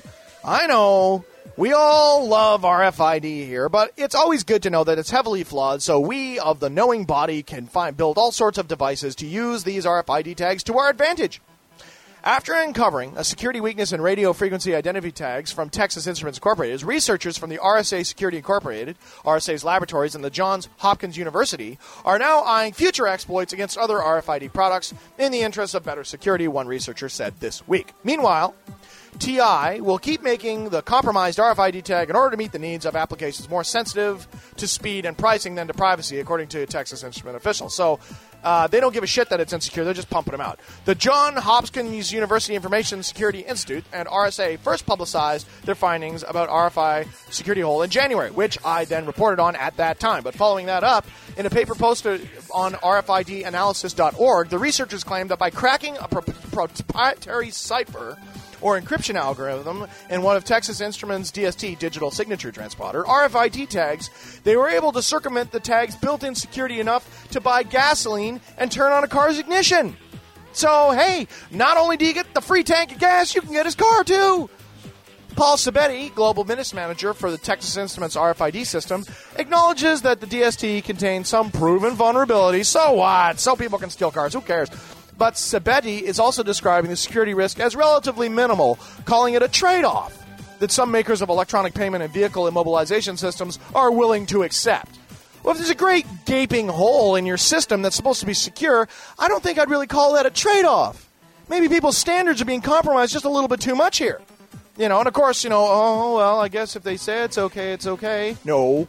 We all love RFID here, but it's always good to know that it's heavily flawed, so we of the knowing body can build all sorts of devices to use these RFID tags to our advantage. After uncovering a security weakness in radio frequency identity tags from Texas Instruments Incorporated, researchers from the RSA Security Incorporated, RSA's laboratories, and the Johns Hopkins University are now eyeing future exploits against other RFID products in the interest of better security, one researcher said this week. Meanwhile, TI will keep making the compromised RFID tag in order to meet the needs of applications more sensitive to speed and pricing than to privacy, according to Texas Instrument officials. So they don't give a shit that it's insecure. They're just pumping them out. The Johns Hopkins University Information Security Institute and RSA first publicized their findings about RFI security hole in January, which I then reported on at that time. But following that up, in a paper posted on RFIDanalysis.org, the researchers claimed that by cracking a proprietary cipher or encryption algorithm in one of Texas Instruments' DST digital signature transponder, RFID tags, they were able to circumvent the tag's built-in security enough to buy gasoline and turn on a car's ignition. So, hey, not only do you get the free tank of gas, you can get his car, too. Paul Sabetti, Global Business Manager for the Texas Instruments RFID system, acknowledges that the DST contains some proven vulnerabilities. So what? So people can steal cars. Who cares? But Sabetti is also describing the security risk as relatively minimal, calling it a trade-off that some makers of electronic payment and vehicle immobilization systems are willing to accept. Well, if there's a great gaping hole in your system that's supposed to be secure, I don't think I'd really call that a trade-off. Maybe people's standards are being compromised just a little bit too much here. And of course, I guess if they say it's okay, it's okay. No,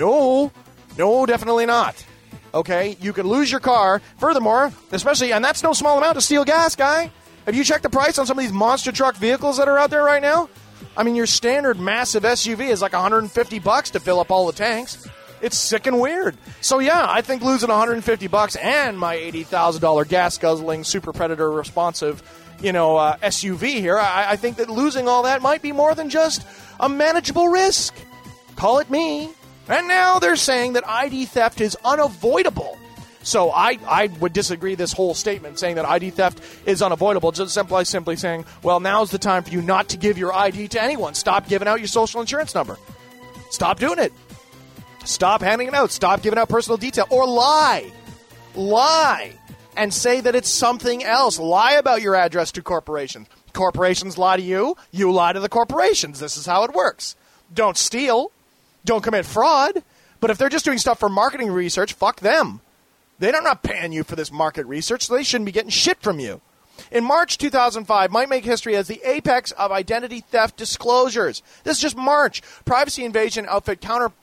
definitely not. Okay, you could lose your car. Furthermore, especially, and that's no small amount to steal gas, guy. Have you checked the price on some of these monster truck vehicles that are out there right now? I mean, your standard massive SUV is like $150 to fill up all the tanks. It's sick and weird. So yeah, I think losing $150 and my $80,000 gas guzzling Super Predator responsive, SUV here, I think that losing all that might be more than just a manageable risk. Call it me. And now they're saying that ID theft is unavoidable. So I would disagree this whole statement saying that ID theft is unavoidable, just simply saying, well, now's the time for you not to give your ID to anyone. Stop giving out your social insurance number. Stop doing it. Stop handing it out. Stop giving out personal detail. Or lie. Lie. And say that it's something else. Lie about your address to corporations. Corporations lie to you. You lie to the corporations. This is how it works. Don't steal. Don't commit fraud. But if they're just doing stuff for marketing research, fuck them. They're not paying you for this market research, so they shouldn't be getting shit from you. In March 2005, might make history as the apex of identity theft disclosures. This is just March. Privacy invasion outfit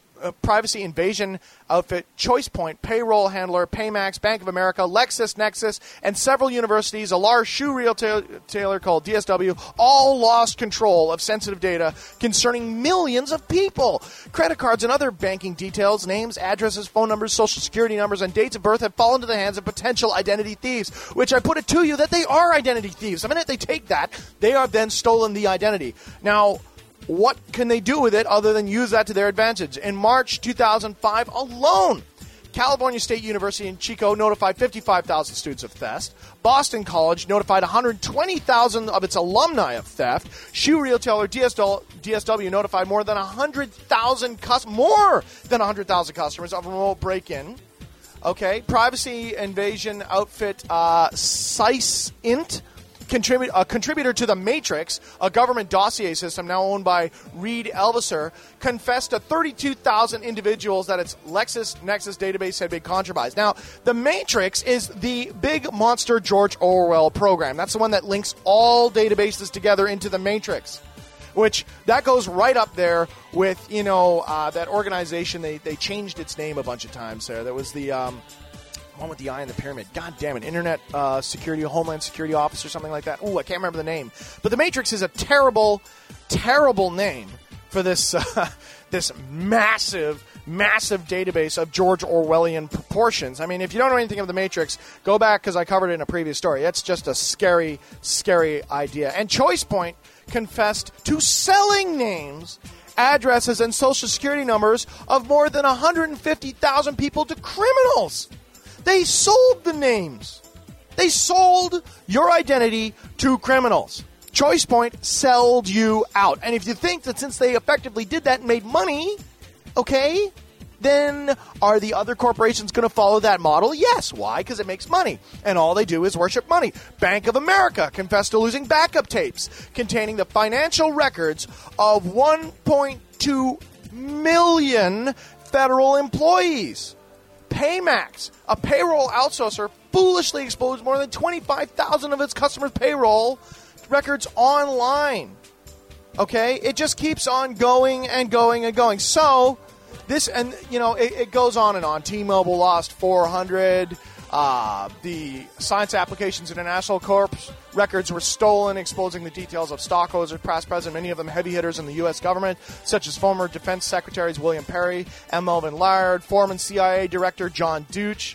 ChoicePoint, Payroll Handler, Paymax, Bank of America, LexisNexis, and several universities, a large shoe retailer called DSW, all lost control of sensitive data concerning millions of people. Credit cards and other banking details, names, addresses, phone numbers, social security numbers, and dates of birth have fallen into the hands of potential identity thieves, which I put it to you that they are identity thieves. The minute they take that, they have then stolen the identity. Now, what can they do with it other than use that to their advantage? In March 2005 alone, California State University in Chico notified 55,000 students of theft. Boston College notified 120,000 of its alumni of theft. Shoe retailer DSW notified more than 100,000 customers of remote break-in. Okay, privacy invasion outfit SiceInt, a contributor to The Matrix, a government dossier system now owned by Reed Elviser, confessed to 32,000 individuals that its LexisNexis database had been compromised. Now, The Matrix is the big monster George Orwell program. That's the one that links all databases together into The Matrix, which that goes right up there with, that organization. They changed its name a bunch of times there. That was the one with the eye in the pyramid. God damn it. Internet Security, Homeland Security Office or something like that. Ooh, I can't remember the name. But The Matrix is a terrible, terrible name for this this massive database of George Orwellian proportions. I mean, if you don't know anything of The Matrix, go back because I covered it in a previous story. It's just a scary, scary idea. And ChoicePoint confessed to selling names, addresses, and social security numbers of more than 150,000 people to criminals. They sold the names. They sold your identity to criminals. ChoicePoint sold you out. And if you think that since they effectively did that and made money, okay, then are the other corporations going to follow that model? Yes. Why? Because it makes money. And all they do is worship money. Bank of America confessed to losing backup tapes containing the financial records of 1.2 million federal employees. Paymax, a payroll outsourcer, foolishly exposed more than 25,000 of its customers' payroll records online. Okay? It just keeps on going and going and going. So, this, and, it goes on and on. T-Mobile lost 400. The Science Applications International Corp's records were stolen, exposing the details of stockholders, past, present, many of them heavy hitters in the U.S. government, such as former Defense Secretaries William Perry and Melvin Laird, former CIA Director John Deutsch,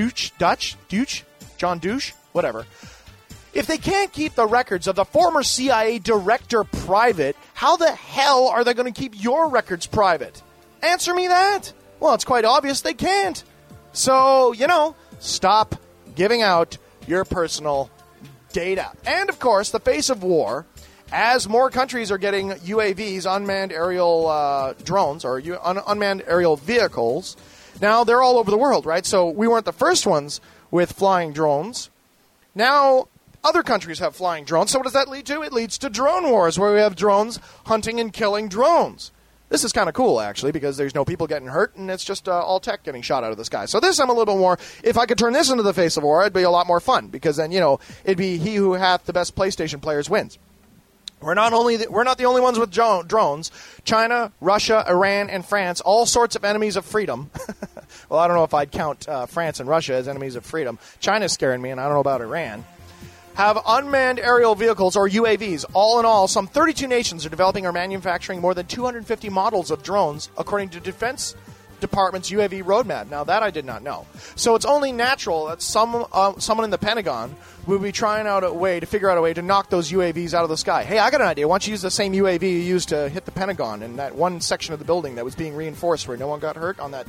whatever. If they can't keep the records of the former CIA Director private, how the hell are they going to keep your records private? Answer me that. Well, it's quite obvious they can't. So, stop giving out your personal data. And, of course, the face of war, as more countries are getting UAVs, unmanned aerial drones, or unmanned aerial vehicles, now they're all over the world, right? So we weren't the first ones with flying drones. Now other countries have flying drones. So what does that lead to? It leads to drone wars, where we have drones hunting and killing drones. This is kind of cool, actually, because there's no people getting hurt, and it's just all tech getting shot out of the sky. So this, I'm a little more, if I could turn this into the face of war, it'd be a lot more fun, because then, it'd be he who hath the best PlayStation players wins. We're not the only ones with drones. China, Russia, Iran, and France, all sorts of enemies of freedom. Well, I don't know if I'd count France and Russia as enemies of freedom. China's scaring me, and I don't know about Iran. Have unmanned aerial vehicles, or UAVs. All in all, some 32 nations are developing or manufacturing more than 250 models of drones, according to Defense Department's UAV roadmap. Now, that I did not know. So it's only natural that someone in the Pentagon will be trying out a way to figure out a way to knock those UAVs out of the sky. Hey, I got an idea. Why don't you use the same UAV you used to hit the Pentagon in that one section of the building that was being reinforced where no one got hurt on that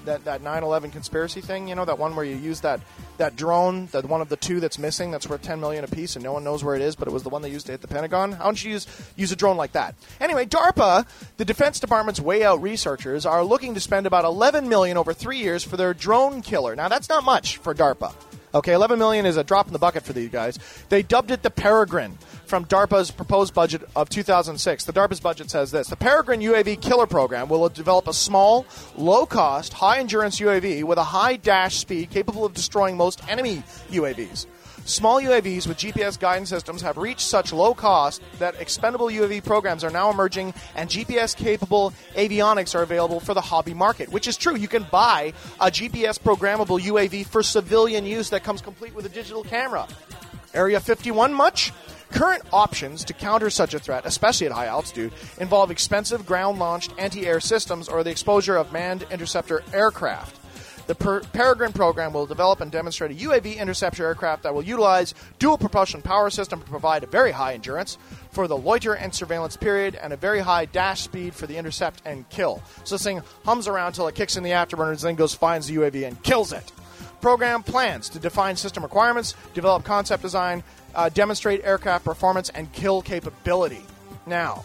9/11 conspiracy thing, that one where you use that drone, that one of the two that's missing, that's worth $10 million apiece, and no one knows where it is, but it was the one they used to hit the Pentagon. How don't you use a drone like that? Anyway, DARPA, the Defense Department's way out researchers, are looking to spend about $11 million over 3 years for their drone killer. Now, that's not much for DARPA. Okay, $11 million is a drop in the bucket for these guys. They dubbed it the Peregrine from DARPA's proposed budget of 2006. The DARPA's budget says this. The Peregrine UAV killer program will develop a small, low-cost, high-endurance UAV with a high dash speed capable of destroying most enemy UAVs. Small UAVs with GPS guidance systems have reached such low cost that expendable UAV programs are now emerging, and GPS-capable avionics are available for the hobby market, which is true. You can buy a GPS-programmable UAV for civilian use that comes complete with a digital camera. Area 51 much? Current options to counter such a threat, especially at high altitude, involve expensive ground-launched anti-air systems or the exposure of manned interceptor aircraft. The Peregrine program will develop and demonstrate a UAV interceptor aircraft that will utilize dual propulsion power system to provide a very high endurance for the loiter and surveillance period and a very high dash speed for the intercept and kill. So this thing hums around until it kicks in the afterburners, then goes, finds the UAV, and kills it. Program plans to define system requirements, develop concept design, demonstrate aircraft performance, and kill capability. Now,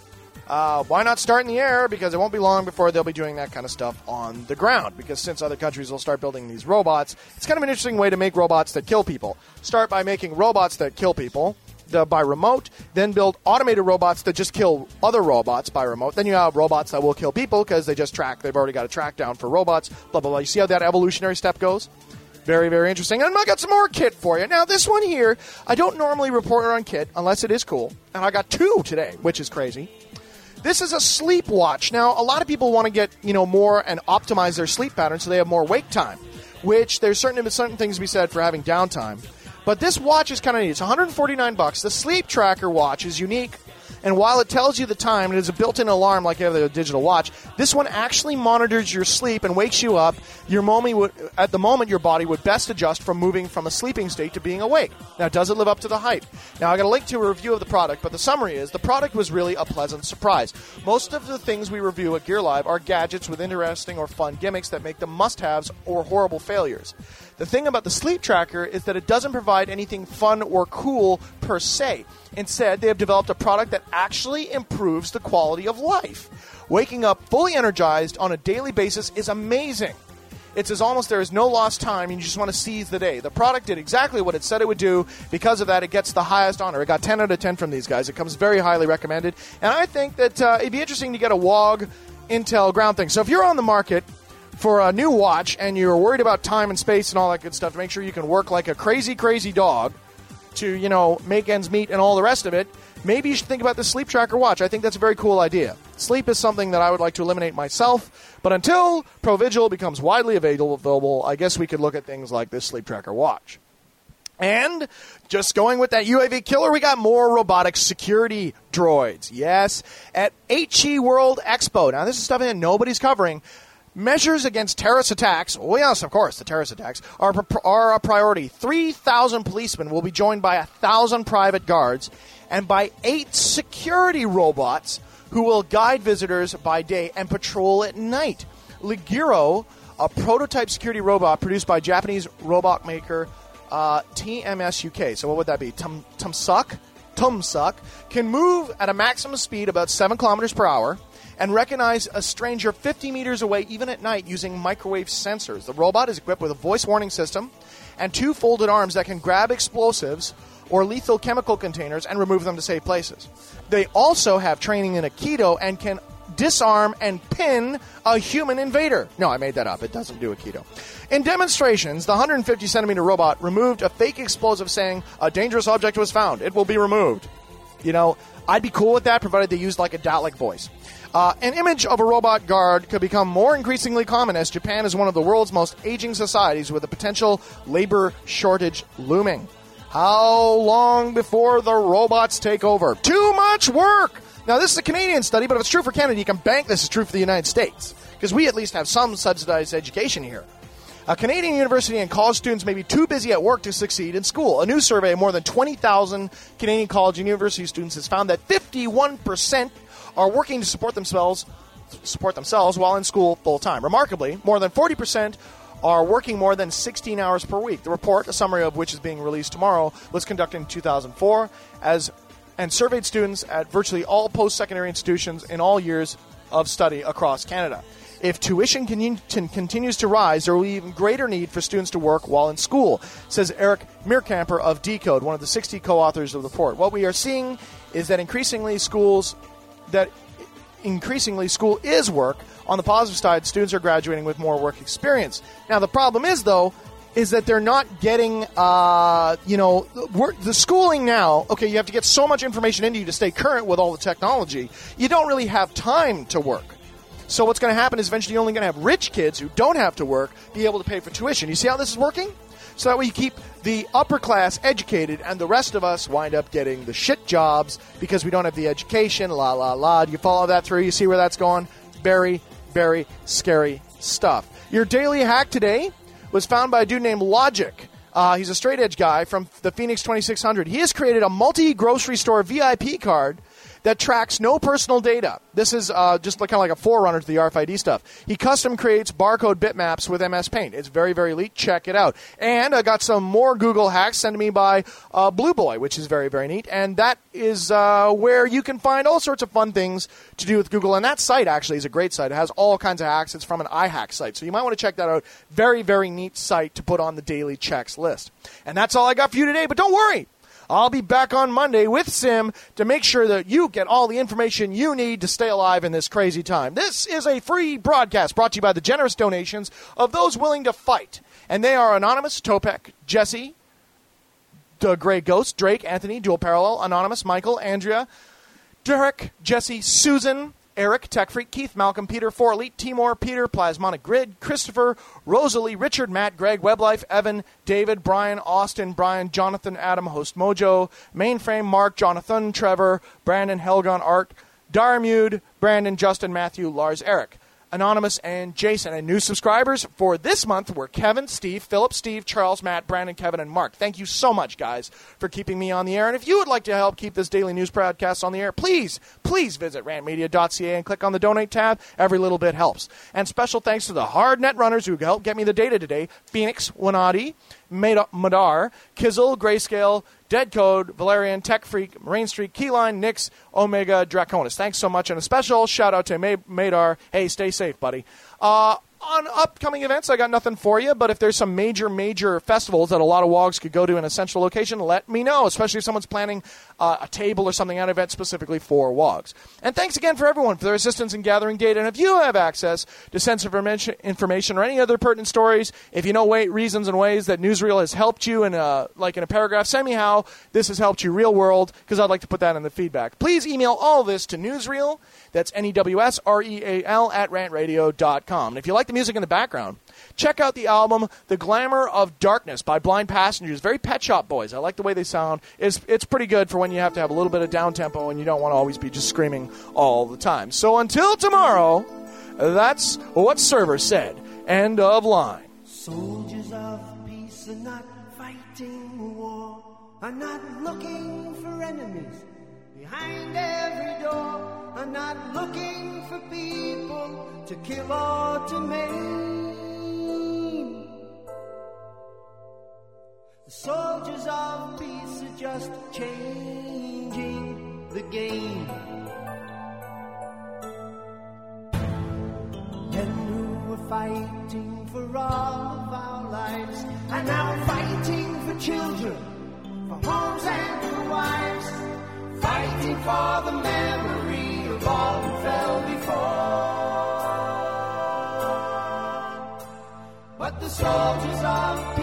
why not start in the air? Because it won't be long before they'll be doing that kind of stuff on the ground. Because since other countries will start building these robots, it's kind of an interesting way to make robots that kill people. Start by making robots that kill people by remote, then build automated robots that just kill other robots by remote. Then you have robots that will kill people because they just track. They've already got a track down for robots, blah, blah, blah. You see how that evolutionary step goes? Very, very interesting. And I got some more kit for you. Now, this one here, I don't normally report on kit unless it is cool. And I got two today, which is crazy. This is a sleep watch. Now, a lot of people want to get, more and optimize their sleep pattern so they have more wake time, which there's certain things to be said for having downtime. But this watch is kind of neat. It's $149. The sleep tracker watch is unique. And while it tells you the time, it is a built-in alarm like you have a digital watch. This one actually monitors your sleep and wakes you up. At the moment, your body would best adjust from moving from a sleeping state to being awake. Now, does it live up to the hype? Now, I got a link to a review of the product, but the summary is the product was really a pleasant surprise. Most of the things we review at Gear Live are gadgets with interesting or fun gimmicks that make them must-haves or horrible failures. The thing about the sleep tracker is that it doesn't provide anything fun or cool per se. Instead, they have developed a product that actually improves the quality of life. Waking up fully energized on a daily basis is amazing. It's as almost there is no lost time and you just want to seize the day. The product did exactly what it said it would do. Because of that, it gets the highest honor. It got 10 out of 10 from these guys. It comes very highly recommended. And I think that it'd be interesting to get a WOG Intel ground thing. So if you're on the market for a new watch and you're worried about time and space and all that good stuff to make sure you can work like a crazy, crazy dog to, make ends meet and all the rest of it, maybe you should think about the sleep tracker watch. I think that's a very cool idea. Sleep is something that I would like to eliminate myself, but until ProVigil becomes widely available, I guess we could look at things like this sleep tracker watch. And just going with that UAV killer, we got more robotic security droids. Yes, at HE World Expo. Now, this is stuff that nobody's covering. Measures against terrorist attacks, oh yes, of course, the terrorist attacks, are a priority. 3,000 policemen will be joined by 1,000 private guards and by 8 security robots who will guide visitors by day and patrol at night. Ligiro, a prototype security robot produced by Japanese robot maker TMS UK. So what would that be? Tumsuk, can move at a maximum speed about 7 kilometers per hour and recognize a stranger 50 meters away even at night using microwave sensors. The robot is equipped with a voice warning system and 2 folded arms that can grab explosives or lethal chemical containers and remove them to safe places. They also have training in Aikido and can disarm and pin a human invader. No, I made that up. It doesn't do Aikido. In demonstrations, the 150-centimeter robot removed a fake explosive saying, "A dangerous object was found. It will be removed." I'd be cool with that, provided they used like a Dalek voice. An image of a robot guard could become more increasingly common as Japan is one of the world's most aging societies with a potential labor shortage looming. How long before the robots take over? Too much work! Now, this is a Canadian study, but if it's true for Canada, you can bank this is true for the United States, because we at least have some subsidized education here. A Canadian university and college students may be too busy at work to succeed in school. A new survey of more than 20,000 Canadian college and university students has found that 51% are working to support themselves while in school full-time. Remarkably, more than 40% are working more than 16 hours per week. The report, a summary of which is being released tomorrow, was conducted in 2004 and surveyed students at virtually all post-secondary institutions in all years of study across Canada. If tuition continues to rise, there will be even greater need for students to work while in school, says Eric Meerkamper of Decode, one of the 60 co-authors of the report. What we are seeing is that increasingly school is work. On the positive side, students are graduating with more work experience. Now, the problem is, though, is that they're not getting, the schooling now, okay, you have to get so much information into you to stay current with all the technology. You don't really have time to work. So what's going to happen is eventually you're only going to have rich kids who don't have to work be able to pay for tuition. You see how this is working? So that way you keep the upper class educated and the rest of us wind up getting the shit jobs because we don't have the education, la, la, la. Do you follow that through? You see where that's going? Very, very scary stuff. Your daily hack today was found by a dude named Logic. He's a straight-edge guy from the Phoenix 2600. He has created a multi-grocery store VIP card that tracks no personal data. This is just kind of like a forerunner to the RFID stuff. He custom creates barcode bitmaps with MS Paint. It's very, very elite. Check it out. And I got some more Google hacks sent to me by Blue Boy, which is very, very neat. And that is where you can find all sorts of fun things to do with Google. And that site actually is a great site. It has all kinds of hacks. It's from an iHack site. So you might want to check that out. Very, very neat site to put on the daily checks list. And that's all I got for you today. But don't worry. I'll be back on Monday with Sim to make sure that you get all the information you need to stay alive in this crazy time. This is a free broadcast brought to you by the generous donations of those willing to fight. And they are Anonymous, Topek, Jesse, The Grey Ghost, Drake, Anthony, Dual Parallel, Anonymous, Michael, Andrea, Derek, Jesse, Susan, Eric, Tech Freak, Keith, Malcolm, Peter, 4 Elite, Timor, Peter, Plasmonic Grid, Christopher, Rosalie, Richard, Matt, Greg, Weblife, Evan, David, Brian, Austin, Brian, Jonathan, Adam, Host Mojo, Mainframe, Mark, Jonathan, Trevor, Brandon, Helgon, Art, Darmude, Brandon, Justin, Matthew, Lars, Eric, Anonymous, and Jason. And new subscribers for this month were Kevin, Steve, Philip, Steve, Charles, Matt, Brandon, Kevin, and Mark. Thank you so much, guys, for keeping me on the air. And if you would like to help keep this daily news broadcast on the air, please visit rantmedia.ca and click on the donate tab. Every little bit helps. And special thanks to the hard net runners who helped get me the data today. Phoenix, Wanati, Madar, Kizzle, Grayscale, Dead Code, Valerian, Tech Freak, Rain Street, Keyline, Nix, Omega, Draconis. Thanks so much. And a special shout out to Madar. Hey, stay safe, buddy. On upcoming events, I got nothing for you, but if there's some major festivals that a lot of WOGs could go to in a central location, let me know, especially if someone's planning a table or something at an event specifically for WOGs. And thanks again for everyone for their assistance in gathering data. And if you have access to sensitive information or any other pertinent stories, if you know reasons and ways that Newsreel has helped you in a paragraph, send me how this has helped you real world, because I'd like to put that in the feedback. Please email all this to Newsreel, that's NEWSREAL at rantradio.com. And if you like the music in the background, check out the album The Glamour of Darkness by Blind Passengers. Very Pet Shop Boys. I like the way they sound. It's pretty good for when you have to have a little bit of down tempo and you don't want to always be just screaming all the time. So until tomorrow, that's what Server said. End of line. Soldiers of peace are not fighting war, are not looking for enemies behind every door, are not looking for people to kill or to maim. The soldiers of peace are just changing the game. Men who were fighting for all of our lives are now fighting for children, for homes and for wives, fighting for the memory of all who fell before. But the soldiers of peace